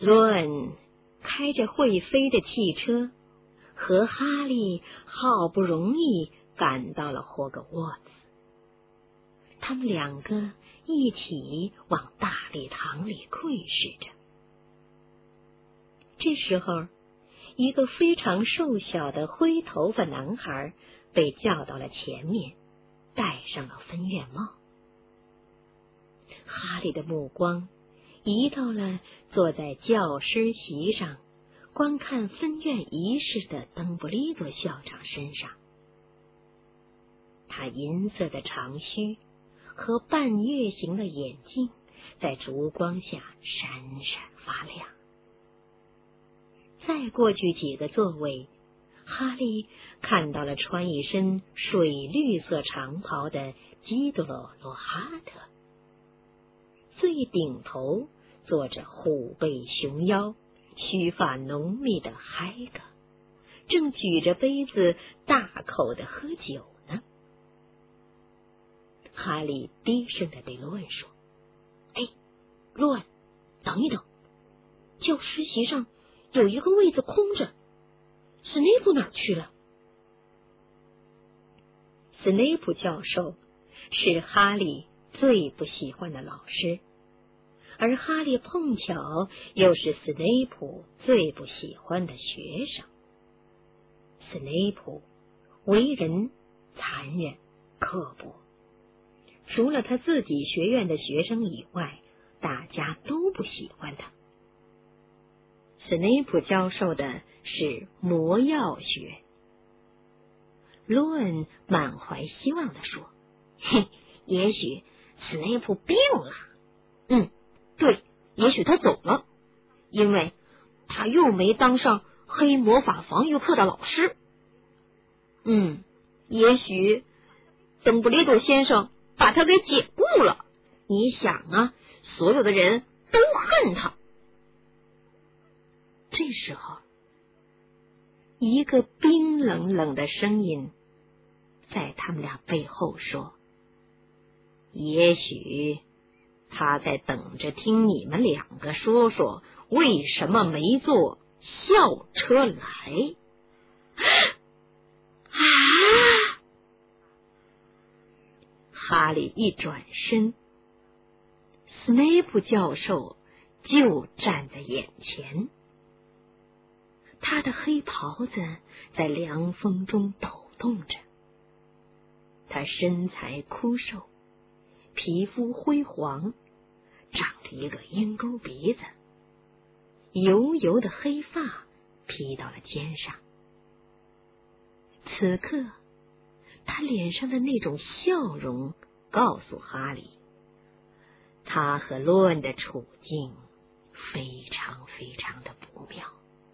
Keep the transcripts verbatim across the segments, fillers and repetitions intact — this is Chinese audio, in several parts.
罗恩开着会飞的汽车，和哈利好不容易赶到了霍格沃茨。他们两个一起往大礼堂里窥视着。这时候，一个非常瘦小的灰头发男孩被叫到了前面，戴上了分院帽。哈利的目光移到了坐在教师席上观看分院仪式的邓布利多校长身上。他银色的长须和半月形的眼镜在烛光下闪闪发亮。再过去几个座位，哈利看到了穿一身水绿色长袍的基多罗罗哈特。最顶头坐着虎背熊腰、须发浓密的海格，正举着杯子大口的喝酒呢。哈利低声的对罗恩说：“哎，罗恩，等一等，教师席上有一个位子空着，史内普哪儿去了？”史内普教授是哈利最不喜欢的老师，而哈利碰巧又是史内普最不喜欢的学生。史内普为人残忍刻薄，除了他自己学院的学生以外，大家都不喜欢他。史内普教授的是魔药学。罗恩满怀希望地说：“嘿，也许史内普病了。嗯，对，也许他走了，因为他又没当上黑魔法防御课的老师。嗯，也许邓布利多先生把他给解雇了。你想啊，所有的人都恨他。”这时候，一个冰冷冷的声音在他们俩背后说：“也许他在等着听你们两个说说为什么没坐校车来。”啊！哈利一转身，斯内普教授就站在眼前。他的黑袍子在凉风中抖动着，他身材枯瘦，皮肤灰黄，长着一个鹰钩鼻子，油油的黑发披到了肩上。此刻，他脸上的那种笑容告诉哈利，他和罗恩的处境非常非常的不妙。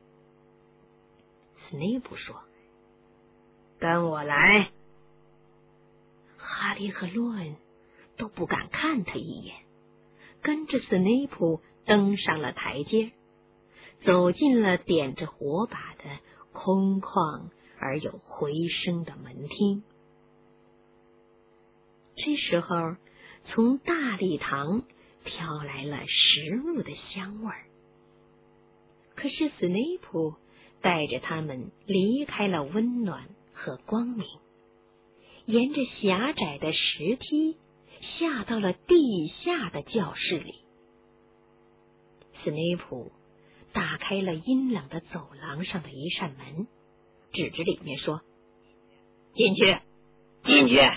斯内普说：“跟我来。”哈利和罗恩都不敢看他一眼，跟着斯内普登上了台阶，走进了点着火把的空旷而有回声的门厅。这时候，从大礼堂飘来了食物的香味儿。可是斯内普带着他们离开了温暖和光明，沿着狭窄的石梯下到了地下的教室里。斯内普打开了阴冷的走廊上的一扇门，指着里面说：“进去，进去！”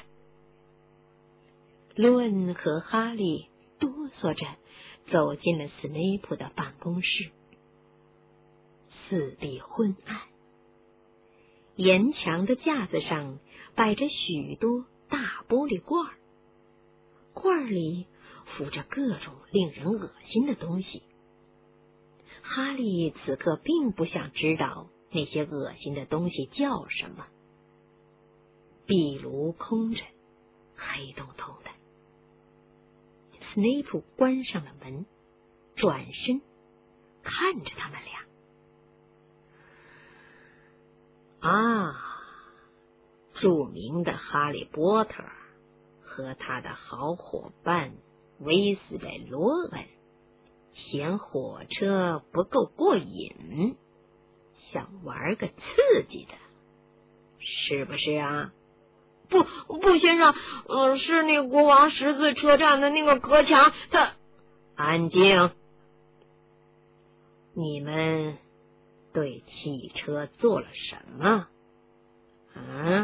罗恩和哈利哆嗦着走进了斯内普的办公室。四壁昏暗，沿墙的架子上摆着许多大玻璃罐儿，罐儿里浮着各种令人恶心的东西。哈利此刻并不想知道那些恶心的东西叫什么。壁炉空着，黑洞洞的。斯内普关上了门，转身看着他们俩。啊，著名的哈利波特和他的好伙伴威斯莱罗恩嫌火车不够过瘾，想玩个刺激的，是不是啊？ 不不，先生，呃，是那国王十字车站的那个隔墙，它…… 安静！你们对汽车做了什么？啊？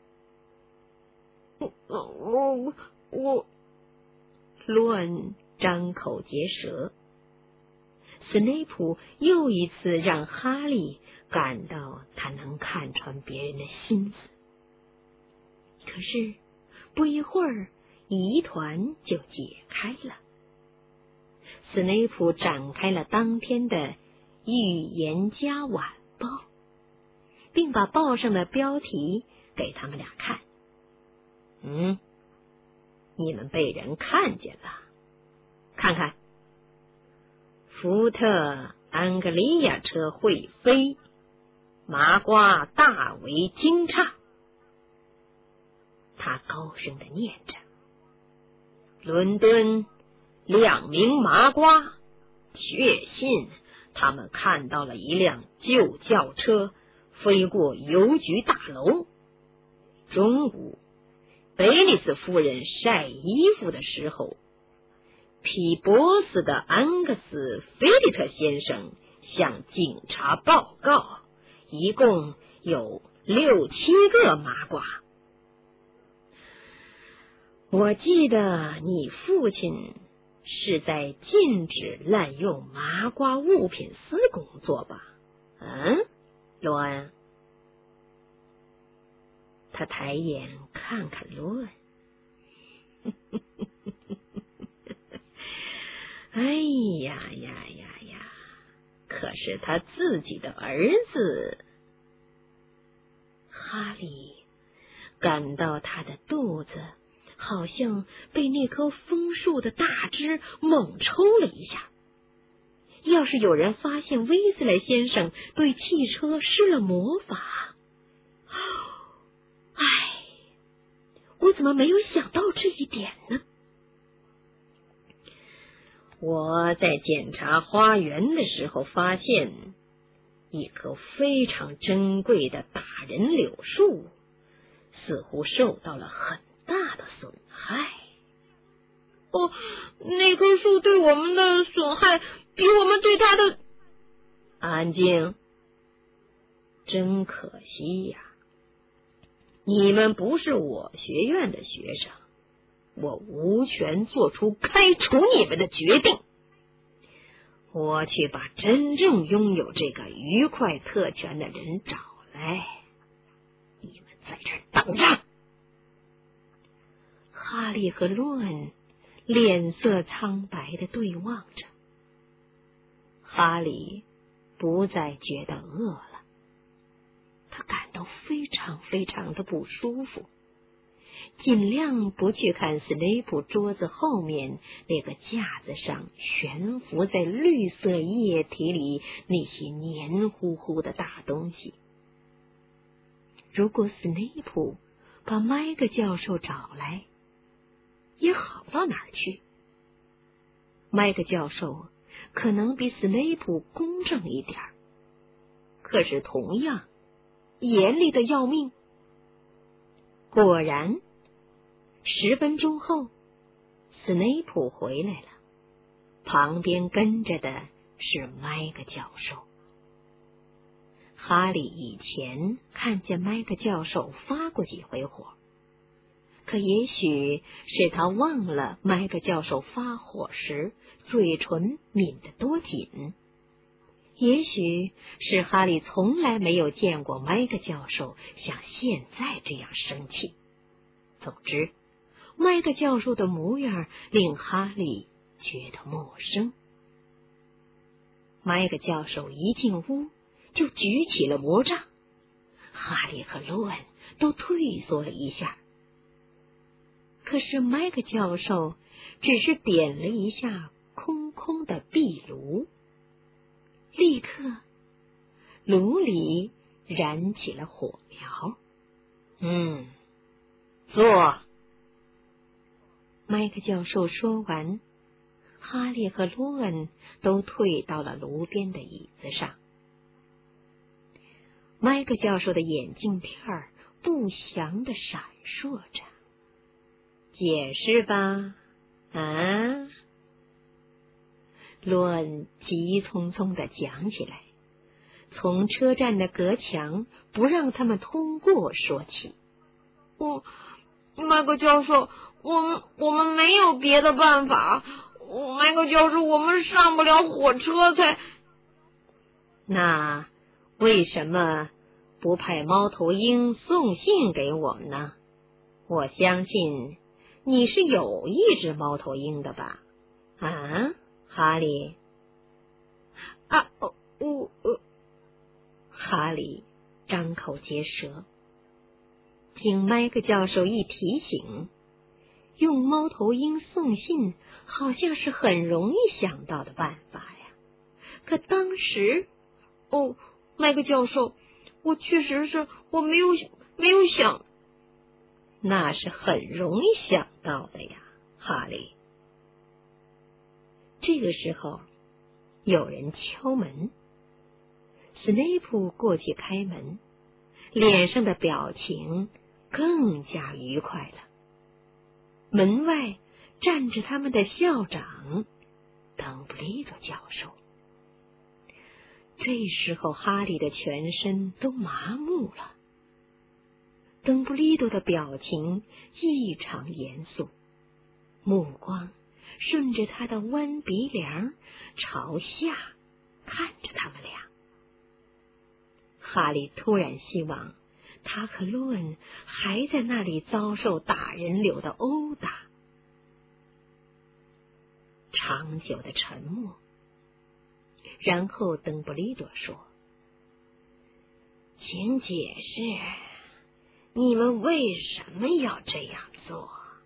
我我我， 罗恩张口结舌。斯内普又一次让哈利感到他能看穿别人的心思。可是不一会儿，疑团就解开了。斯内普展开了当天的《预言家晚报》，并把报上的标题给他们俩看。嗯，你们被人看见了，看看，福特安格利亚车会飞，麻瓜大为惊诧。他高声的念着：伦敦两名麻瓜确信他们看到了一辆旧轿车飞过邮局大楼。中午，贝利斯夫人晒衣服的时候，皮波斯的安格斯菲利特先生向警察报告，一共有六七个麻瓜。我记得你父亲是在禁止滥用麻瓜物品司工作吧？嗯，罗恩。他抬眼看看罗恩。哎呀呀呀呀！可是他自己的儿子。哈利感到他的肚子好像被那棵枫树的大枝猛抽了一下。要是有人发现威斯莱先生对汽车施了魔法，唉，我怎么没有想到这一点呢？我在检查花园的时候发现一棵非常珍贵的大人柳树似乎受到了很大的损害。 哦，那棵树对我们的损害比我们对它的…… 安静！真可惜呀，你们不是我学院的学生，我无权做出开除你们的决定。我去把真正拥有这个愉快特权的人找来，你们在这儿等着。哈利和罗恩脸色苍白的对望着。哈利不再觉得饿了，他感到非常非常的不舒服，尽量不去看斯内普桌子后面那个架子上悬浮在绿色液体里那些黏糊糊的大东西。如果斯内普把麦克教授找来，也好到哪儿去。麦克教授可能比斯内普公正一点，可是同样严厉的要命。果然，十分钟后，斯内普回来了，旁边跟着的是麦克教授。哈利以前看见麦克教授发过几回火，可也许是他忘了麦克教授发火时嘴唇抿得多紧，也许是哈利从来没有见过麦克教授像现在这样生气。总之，麦克教授的模样令哈利觉得陌生。麦克教授一进屋就举起了魔杖，哈利和罗恩都退缩了一下。可是麦克教授只是点了一下空空的壁炉，立刻炉里燃起了火苗。嗯，坐。麦克教授说完， 哈利和罗恩都退到了炉边的椅子上。麦克教授的眼镜片儿不祥地闪烁着。解释吧，啊？罗恩急匆匆地讲起来，从车站的隔墙不让他们通过说起。 我，麦克教授，我们我们没有别的办法。麦克教授，我们上不了火车才…… 那为什么不派猫头鹰送信给我们呢？我相信你是有一只猫头鹰的吧？啊，哈利？ 啊，我呃， 哈利张口结舌。经麦克教授一提醒，用猫头鹰送信好像是很容易想到的办法呀。可当时， 哦，麦克教授，我确实是我没有没有想。 那是很容易想到的呀，哈利。这个时候，有人敲门。斯内普过去开门，脸上的表情更加愉快了。门外站着他们的校长邓布利多教授。这时候，哈利的全身都麻木了。邓布利多的表情异常严肃，目光顺着他的弯鼻梁朝下看着他们俩。哈利突然希望他和罗恩还在那里遭受打人流的殴打。长久的沉默，然后邓布利多说：“请解释，你们为什么要这样做？”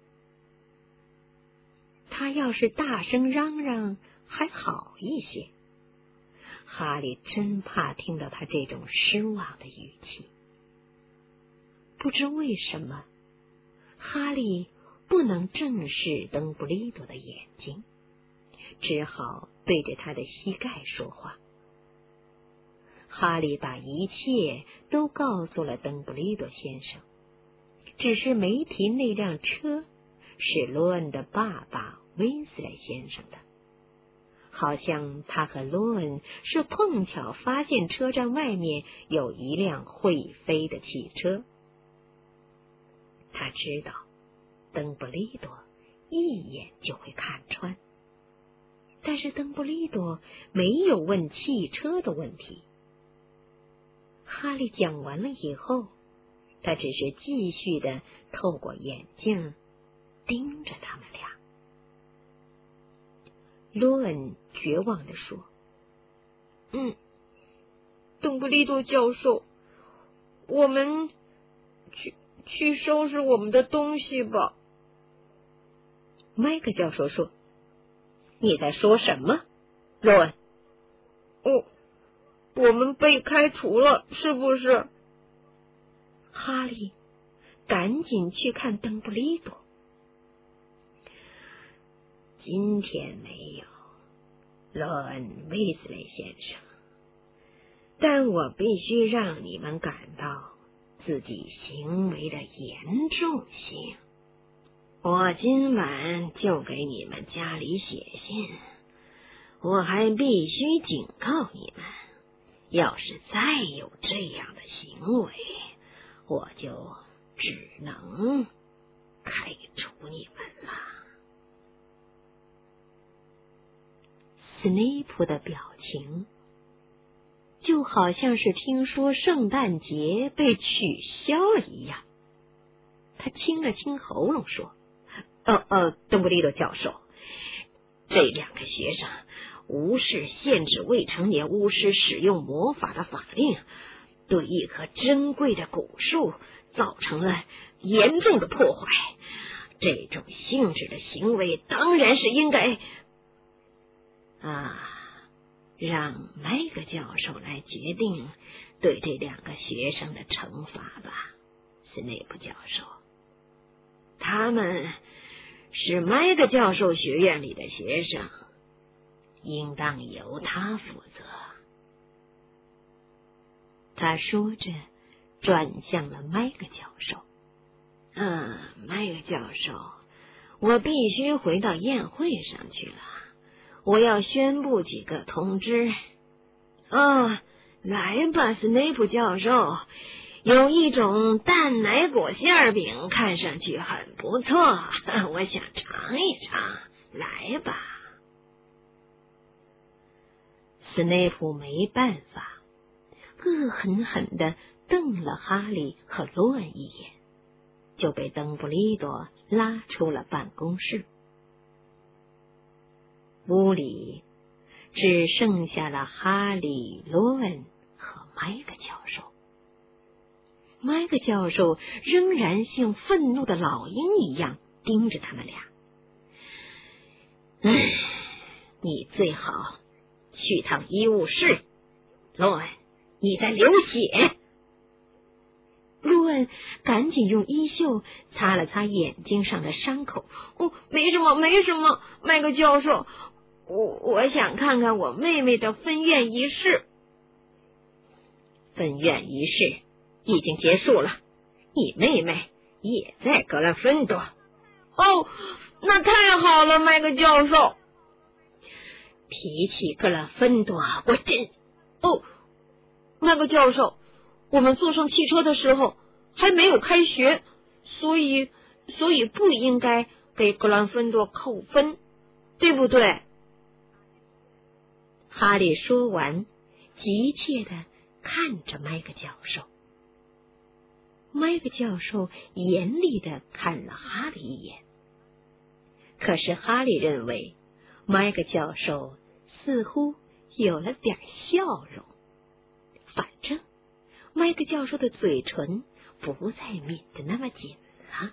他要是大声嚷嚷还好一些，哈利真怕听到他这种失望的语气。不知为什么，哈利不能正视邓布利多的眼睛，只好对着他的膝盖说话。哈利把一切都告诉了邓布利多先生，只是没提那辆车是罗恩的爸爸威斯莱先生的，好像他和罗恩是碰巧发现车站外面有一辆会飞的汽车。他知道邓布利多一眼就会看穿，但是邓布利多没有问汽车的问题。哈利讲完了以后，他只是继续的透过眼镜盯着他们俩。罗恩绝望地说：“ 嗯，邓布利多教授，我们去去收拾我们的东西吧。” 麦克教授说：“你在说什么，罗恩？”“ 哦，我们被开除了，是不是？” 哈利赶紧去看邓布利多。“今天没有，罗恩·威斯莱先生，但我必须让你们感到自己行为的严重性。我今晚就给你们家里写信，我还必须警告你们，要是再有这样的行为，我就只能开除你们了。”斯内普的表情就好像是听说圣诞节被取消了一样。他清了清喉咙说：“呃呃，邓布利多教授，这两个学生无视限制未成年巫师使用魔法的法令，对一棵珍贵的古树造成了严重的破坏。这种性质的行为当然是应该……啊，让麦克教授来决定对这两个学生的惩罚吧，斯内普教授。他们是麦克教授学院里的学生， 应当由他负责。他说着，转向了麦克教授。嗯，麦克教授，我必须回到宴会上去了，我要宣布几个通知。哦，来吧，斯内普教授，有一种蛋奶果馅饼看上去很不错，我想尝一尝，来吧。斯内普没办法，恶狠狠地瞪了哈利和罗恩一眼，就被邓布利多拉出了办公室。屋里只剩下了哈利、罗恩和麦克教授。麦克教授仍然像愤怒的老鹰一样盯着他们俩。唉，你最好去趟医务室，罗恩，你在流血。罗恩赶紧用衣袖擦了擦眼睛上的伤口。 哦，没什么，没什么，麦克教授，我我想看看我妹妹的分院仪式。 分院仪式已经结束了，你妹妹也在格兰芬多。 哦，那太好了，麦克教授。 提起格兰芬多，我真…… 哦，麦克教授，我们坐上汽车的时候还没有开学，所以所以不应该给格兰芬多扣分，对不对？ 哈利说完，急切地看着麦克教授。麦克教授严厉地看了哈利一眼，可是哈利认为麦克教授似乎有了点笑容，反正麦克教授的嘴唇不再抿得那么紧了。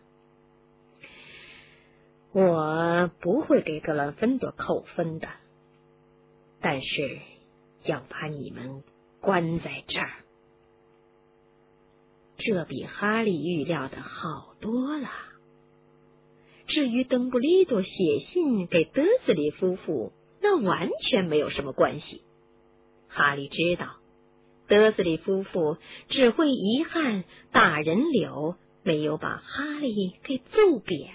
我不会给格兰芬多扣分的，但是要把你们关在这儿。这比哈利预料的好多了。至于邓布利多写信给德斯里夫妇，那完全没有什么关系。哈利知道，德斯里夫妇只会遗憾大人柳没有把哈利给揍扁。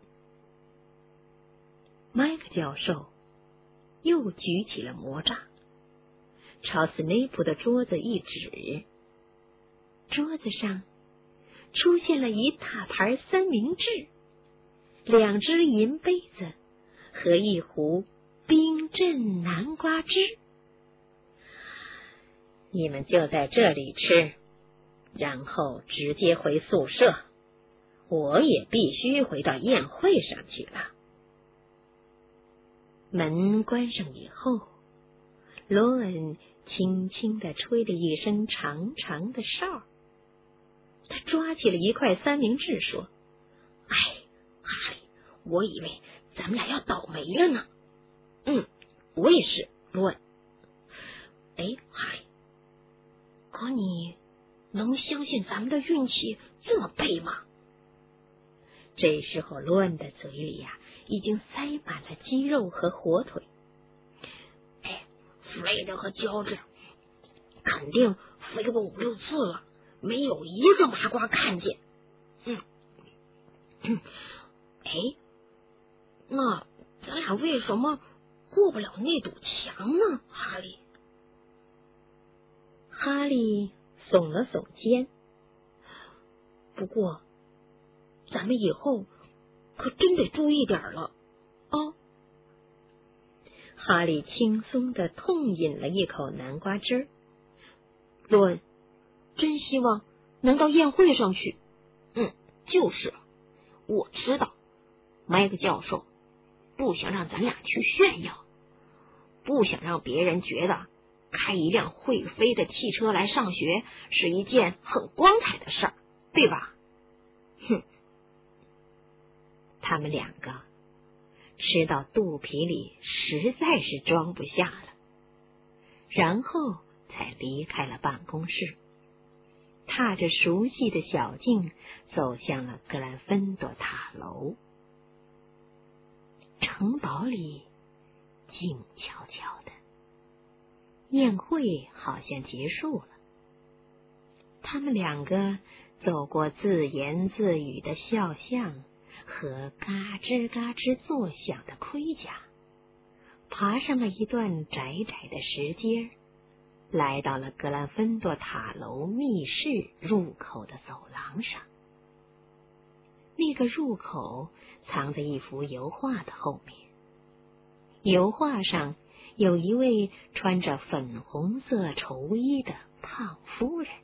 麦克教授又举起了魔杖，朝斯内普的桌子一指，桌子上出现了一大盘三明治，两只银杯子和一壶冰镇南瓜汁。你们就在这里吃，然后直接回宿舍，我也必须回到宴会上去了。门关上以后，罗恩轻轻地吹了一声长长的哨，他抓起了一块三明治说：哎，哈利，我以为咱们俩要倒霉了呢。嗯，我也是，罗恩。哎，哈利，可你能相信咱们的运气这么背吗？这时候罗恩的嘴里呀、啊，已经塞满了鸡肉和火腿。哎，弗雷德和乔治肯定飞过五六次了，没有一个麻瓜看见。嗯，嗯哎，那咱俩为什么过不了那堵墙呢？哈利。哈利耸了耸肩。不过，咱们以后可真得注意点了哦。哈利轻松地痛饮了一口南瓜汁儿。罗恩，真希望能到宴会上去。嗯，就是，我知道，麦克教授不想让咱俩去炫耀，不想让别人觉得开一辆会飞的汽车来上学是一件很光彩的事儿，对吧？哼！他们两个吃到肚皮里实在是装不下了，然后才离开了办公室，踏着熟悉的小径走向了格兰芬多塔楼。城堡里静悄悄的。宴会好像结束了，他们两个走过自言自语的肖像和嘎吱嘎吱作响的盔甲，爬上了一段窄窄的石阶，来到了格兰芬多塔楼密室入口的走廊上。那个入口藏在一幅油画的后面，油画上有一位穿着粉红色绸衣的胖夫人。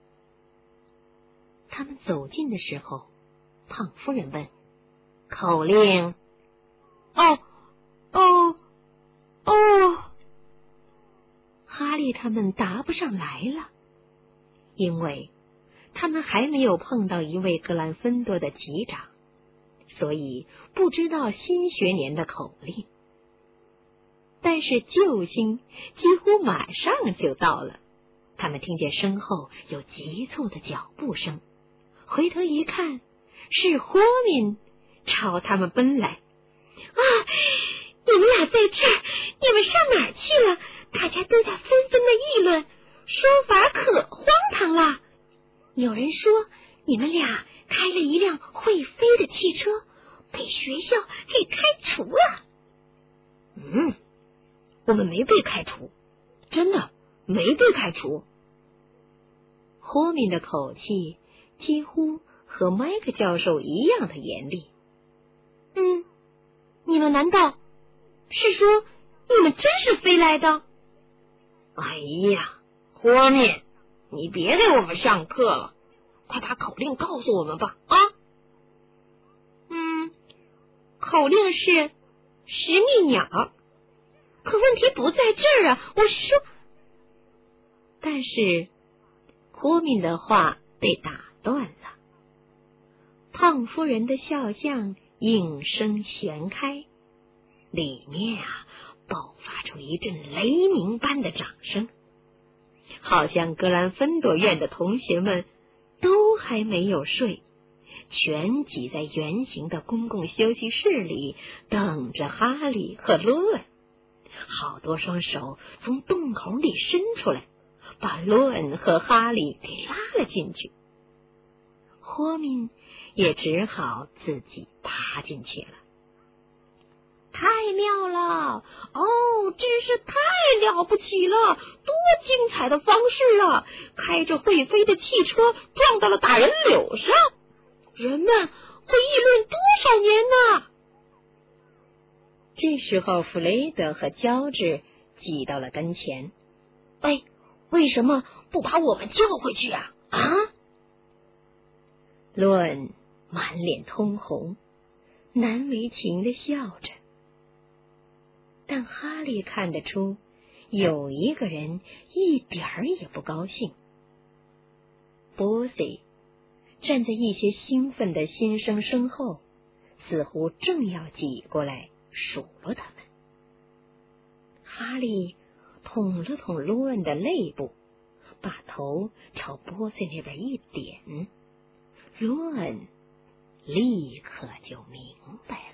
他们走近的时候，胖夫人问：“口令？”“ 哦，哦，哦。” 哈利他们答不上来了，因为他们还没有碰到一位格兰芬多的级长，所以不知道新学年的口令。但是救星几乎马上就到了，他们听见身后有急促的脚步声，回头一看，是霍敏朝他们奔来。“啊，你们俩在这儿，你们上哪儿去了？大家都在纷纷的议论，说法可荒唐了。有人说你们俩开了一辆会飞的汽车，被学校给开除了。”“ 嗯，我们没被开除，真的没被开除。” 霍敏的口气几乎和麦克教授一样的严厉。 “嗯，你们难道是说你们真是飞来的？”“ 哎呀，霍敏，你别给我们上课了，快把口令告诉我们吧！”“啊， 嗯，口令是十蜜鸟，可问题不在这儿啊！我是说……” 但是霍敏的话被打断了。胖夫人的肖像应声旋开，里面啊爆发出一阵雷鸣般的掌声，好像格兰芬多院的同学们都还没有睡，全挤在圆形的公共休息室里，等着哈利和罗恩。好多双手从洞口里伸出来，把罗恩和哈利给拉了进去。霍敏也只好自己爬进去了。 “太妙了！哦，真是太了不起了！多精彩的方式啊！开着会飞的汽车撞到了大人柳上，人们会议论多少年呢？” 这时候弗雷德和乔治挤到了跟前。 “哎，为什么不把我们叫回去啊？”“啊！” 罗恩满脸通红，难为情的笑着。但哈利看得出，有一个人一点儿也不高兴。波西站在一些兴奋的新生身后，似乎正要挤过来数落他们。哈利捅了捅罗恩的肋部，把头朝波西那边一点，罗恩立刻就明白了。